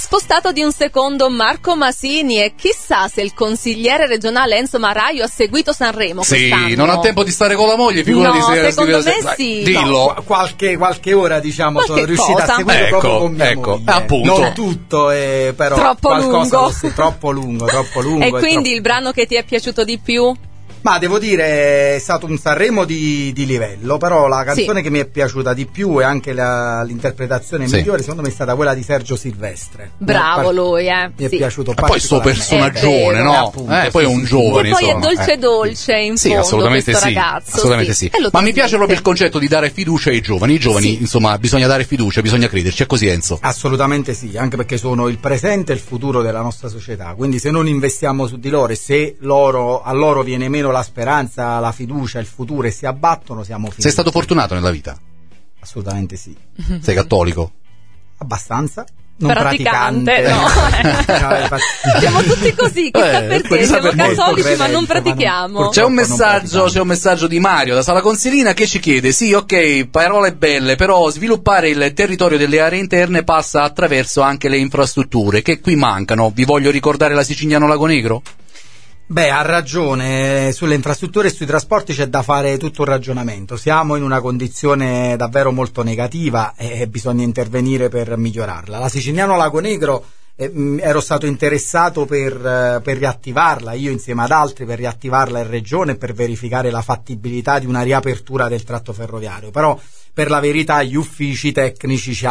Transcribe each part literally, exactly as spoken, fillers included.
spostato di un secondo Marco Masini, e chissà se il consigliere regionale Enzo Maraio ha seguito Sanremo sì, quest'anno. non ha tempo di stare con la moglie, figurati. No, se secondo se, me se, sì. Dillo. No, qualche, qualche ora, diciamo, Qualche sono riuscita cosa. a seguire Ecco, proprio con mia ecco, moglie. appunto. Non tutto, eh, però Troppo qualcosa lungo. lo- troppo lungo, troppo lungo. E e quindi troppo- il brano che ti è piaciuto di più? Ma devo dire è stato un Sanremo di, di livello, però la canzone Sì. che mi è piaciuta di più e anche la, l'interpretazione Sì. migliore secondo me è stata quella di Sergio Silvestre. Bravo Mi è par- lui, eh. Mi è Sì. piaciuto E poi sto particolarmente. personaggione, È no? vero. Appunto, Eh, poi è sì, un sì. giovane, E poi è insomma. dolce eh. dolce in Sì, fondo assolutamente questo sì. ragazzo. Assolutamente sì. E lo Ma mi piace trasmette. proprio il concetto di dare fiducia ai giovani. I giovani, Sì. insomma, bisogna dare fiducia, bisogna crederci. È così, Enzo. Assolutamente sì, anche perché sono il presente e il futuro della nostra società, quindi se non investiamo su di loro e se loro, a loro viene meno la speranza, la fiducia, il futuro e si abbattono, siamo finiti. Sei stato fortunato nella vita? Assolutamente sì. Sei cattolico? Abbastanza. Non Praticante, praticante. no. Siamo tutti così, chissà Eh, perché, chissà siamo perché. cattolici ma non Credente, ma non- pratichiamo. C'è un non messaggio, praticante. c'è un messaggio di Mario da Sala Consilina che ci chiede: sì, ok, parole belle, però sviluppare il territorio delle aree interne passa attraverso anche le infrastrutture che qui mancano. Vi voglio ricordare la Sicigliano Lago Negro? Beh, ha ragione, sulle infrastrutture e sui trasporti c'è da fare tutto un ragionamento. Siamo in una condizione davvero molto negativa e bisogna intervenire per migliorarla. La Siciliano Lago Negro eh, mh, ero stato interessato per, eh, per riattivarla, io insieme ad altri, per riattivarla in regione e per verificare la fattibilità di una riapertura del tratto ferroviario, però per la verità gli uffici tecnici ci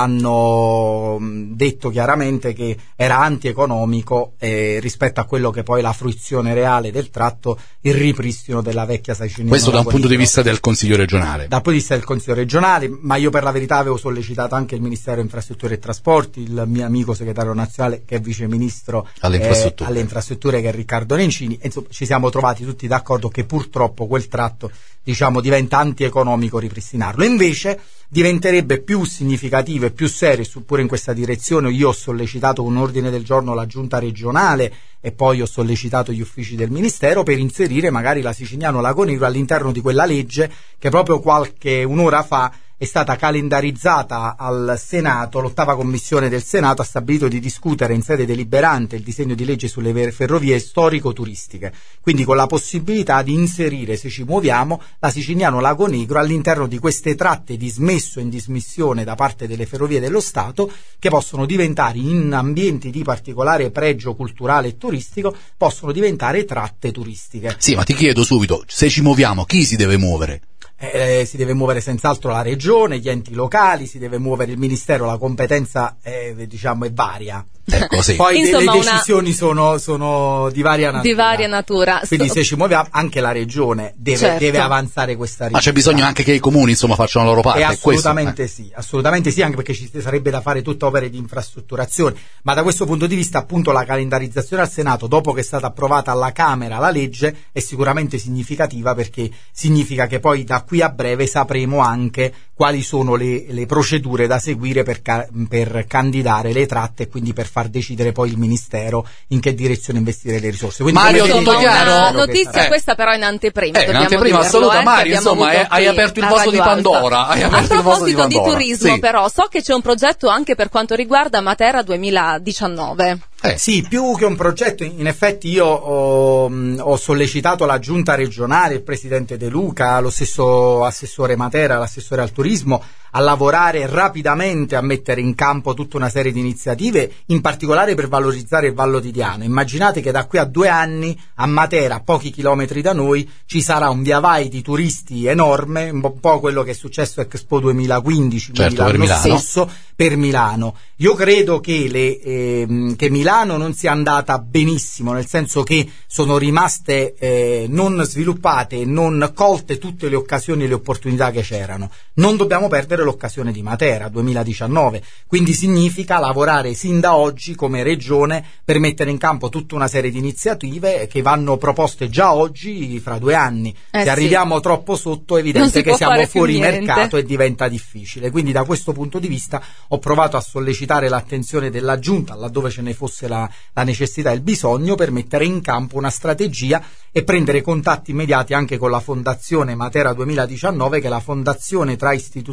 hanno mh, detto chiaramente che era antieconomico eh, rispetto a quello che poi è la fruizione reale del tratto, il ripristino della vecchia Siciliano. Questo da un punto di Negro. vista del Consiglio regionale. Dal punto di vista del Consiglio regionale, ma io per la verità avevo sollecitato anche il Ministero Infrastrutture e Trasporti, il mio amico segretario nazionale che è vice ministro Alle eh, infrastrutture. alle infrastrutture, che è Riccardo Nencini, e insomma ci siamo trovati tutti d'accordo che purtroppo quel tratto, diciamo, diventa antieconomico ripristinarlo. Invece diventerebbe più significativo e più serio, su- pure in questa direzione io ho sollecitato un ordine del giorno la giunta regionale e poi ho sollecitato gli uffici del Ministero per inserire magari la Siciliano Lago Negro all'interno di quella legge che proprio qualche un'ora fa è stata calendarizzata al Senato. L'ottava commissione del Senato ha stabilito di discutere in sede deliberante il disegno di legge sulle ver- ferrovie storico-turistiche, quindi con la possibilità di inserire, se ci muoviamo, la Siciliano Lago Negro all'interno di queste tratte di smesso in dismissione da parte delle ferrovie dello Stato, che possono diventare, in ambienti di particolare pregio culturale e turistico, possono diventare tratte turistiche. Sì, ma ti chiedo subito, se ci muoviamo, chi si deve muovere? Eh, si deve muovere senz'altro la regione, gli enti locali, si deve muovere il ministero, la competenza è, diciamo, è varia. Ecco, sì. Poi de- Insomma, le una- decisioni sono, sono di varia natura. Di varia natura. Quindi Sto- se ci muoviamo anche la regione deve, Certo. deve avanzare questa Ma c'è richiesta. bisogno anche che i comuni, insomma, facciano la loro parte. E è questo, assolutamente eh. sì, assolutamente sì, anche perché ci sarebbe da fare tutte opere di infrastrutturazione, ma da questo punto di vista appunto la calendarizzazione al Senato dopo che è stata approvata alla Camera la legge è sicuramente significativa, perché significa che poi da qui a breve sapremo anche quali sono le, le procedure da seguire per, ca- per candidare le tratte e quindi per far decidere poi il Ministero in che direzione investire le risorse. Quindi Mario, come tutto vedete, Insomma, chiaro? una notizia Eh. questa però in anteprima. Eh, in dobbiamo anteprima, dirlo, saluta eh, Mario, che abbiamo insomma, avuto hai qui aperto il a vaso di Radio Alta. Pandora, hai aperto A il vaso di proposito di Pandora. turismo, Sì. però, so che c'è un progetto anche per quanto riguarda Matera duemiladiciannove. Eh. Sì, più che un progetto, in effetti io ho, mh, ho sollecitato la giunta regionale, il presidente De Luca, lo stesso assessore Matera, l'assessore al turismo, a lavorare rapidamente, a mettere in campo tutta una serie di iniziative, in particolare per valorizzare il Vallo di Diano. Immaginate che da qui a due anni a Matera, a pochi chilometri da noi, ci sarà un via vai di turisti enorme, un po' quello che è successo a Expo duemilaquindici, Certo, per l'anno Milano. stesso, per Milano. Io credo che, le, ehm, che Milano non sia andata benissimo, nel senso che sono rimaste eh, non sviluppate e non colte tutte le occasioni e le opportunità che c'erano. Non dobbiamo perdere l'occasione di Matera duemiladiciannove, quindi significa lavorare sin da oggi come regione per mettere in campo tutta una serie di iniziative che vanno proposte già oggi, fra due anni. Eh Se sì. arriviamo troppo sotto è Non si evidente che può siamo fare più fuori niente. mercato e diventa difficile. Quindi da questo punto di vista ho provato a sollecitare l'attenzione della Giunta, laddove ce ne fosse la, la necessità e il bisogno, per mettere in campo una strategia e prendere contatti immediati anche con la Fondazione Matera duemiladiciannove, che è la fondazione tra istituzioni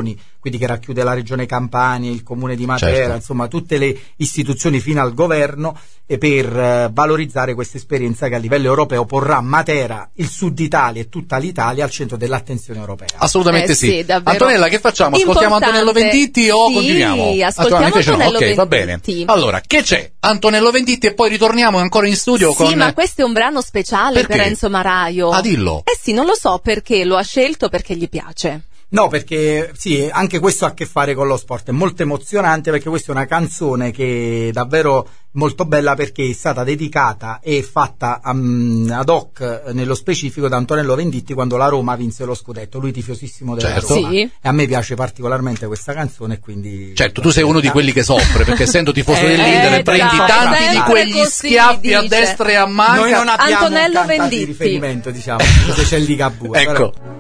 istituzioni, quindi che racchiude la Regione Campania, il Comune di Matera, certo. insomma tutte le istituzioni fino al governo, e per eh, valorizzare questa esperienza che a livello europeo porrà Matera, il Sud Italia e tutta l'Italia al centro dell'attenzione europea. Assolutamente Eh sì. sì, davvero. Antonella, che facciamo? Ascoltiamo Importante. Antonello Venditti o Sì, continuiamo? ascoltiamo Ah, invece no. Antonello Ok, va Venditti. bene. Allora, che c'è? Antonello Venditti e poi ritorniamo ancora in studio Sì, con... ma questo è un brano speciale Perché? per Enzo Maraio. Ah, dillo. Eh sì, non lo so perché lo ha scelto, perché gli piace. No, perché sì, anche questo ha a che fare con lo sport, è molto emozionante perché questa è una canzone che è davvero molto bella, perché è stata dedicata e fatta um, ad hoc nello specifico da Antonello Venditti quando la Roma vinse lo scudetto, lui tifosissimo della Certo. Roma, Sì. e a me piace particolarmente questa canzone, quindi Certo, tu sei uno di quelli che soffre, perché essendo tifoso Eh, dell'Inter eh, prendi dai, tanti di sempre quegli così, schiaffi a dice. destra e a manca. noi non abbiamo Antonello un cantante Venditti. di riferimento, diciamo, se c'è il Ligabue. Ecco. Però...